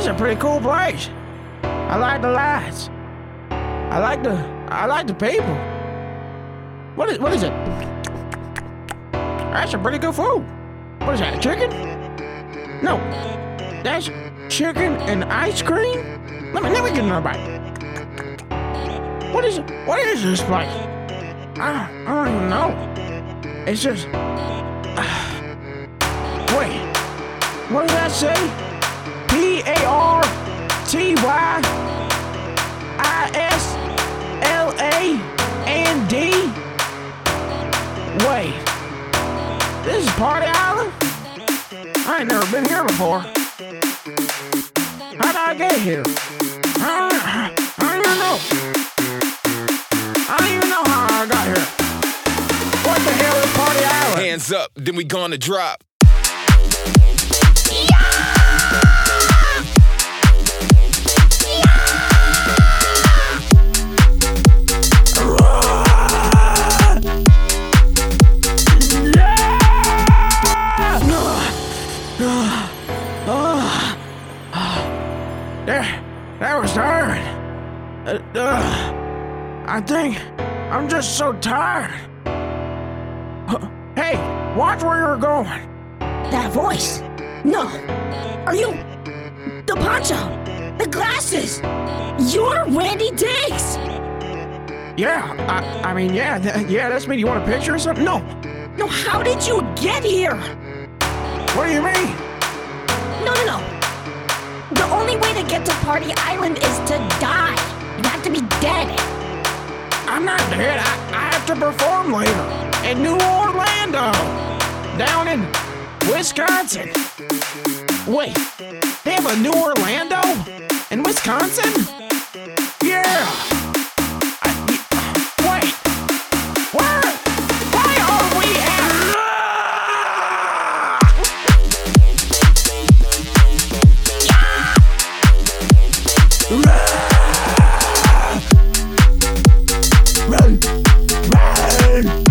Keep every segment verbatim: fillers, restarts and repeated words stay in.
a pretty cool place. I like the lights. I like the I like the people. What is what is it? That's a pretty good food. What is that? Chicken? No, that's chicken and ice cream. Let me let me get another bite. What is it? What is this place? I I don't even know. It's just. Uh, wait. What does that say? P A R T Y I S L A N D? Wait, this is Party Island? I ain't never been here before. How did I get here? I don't, I don't even know. I don't even know how I got here. What the hell is Party Island? Hands up, then we gonna drop. That, that was tired. Uh, uh, I think I'm just so tired. Uh, hey, watch where you're going. That voice? No. Are you... the poncho? The glasses? You're Randy Diggs? Yeah, I, I mean, yeah, th- yeah, that's me. You want a picture or something? No. No, how did you get here? What do you mean? No, no, no. The only way to get to Party Island is to die. You have to be dead. I'm not dead. I, I have to perform later in New Orlando, down in Wisconsin. Wait, they have a New Orlando in Wisconsin? Yeah. I, wait, where? Why are we at? Run, run.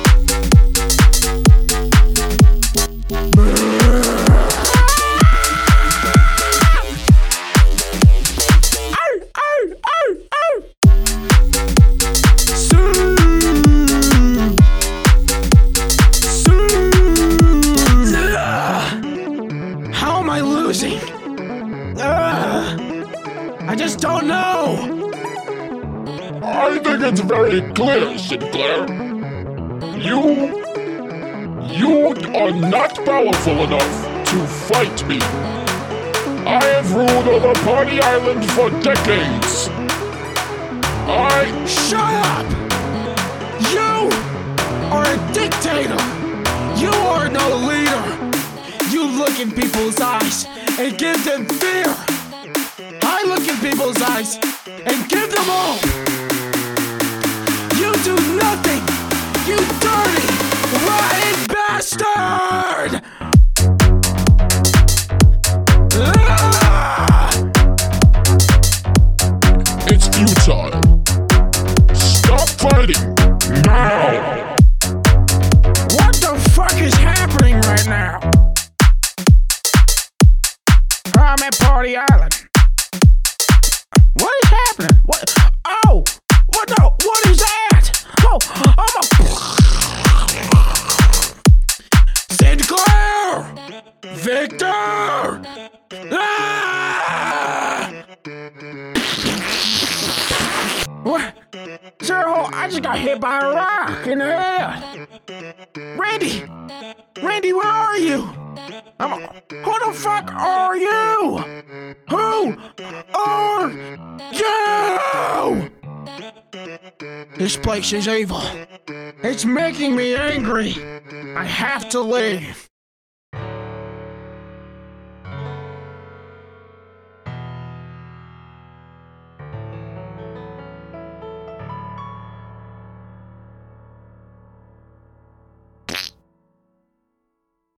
How am I losing? Uh, I just don't know. I think it's very clear, Sinclair. You... You are not powerful enough to fight me. I have ruled over Party Island for decades. I... Shut up! You are a dictator! You are no leader! You look in people's eyes and give them fear! I look in people's eyes and give them hope! You do nothing! You dirty, rotten bastard! Ah! It's futile. Stop fighting, now! What the fuck is happening right now? I'm at Party Island. What is happening? What? Oh! What the? What is that? Oh! I'm a... Sinclair! Victor! Ah! What? Zero, I just got hit by a rock in the head. Randy! Randy, where are you? I'm a, who the fuck are you? Who are you? This place is evil. It's making me angry. I have to leave.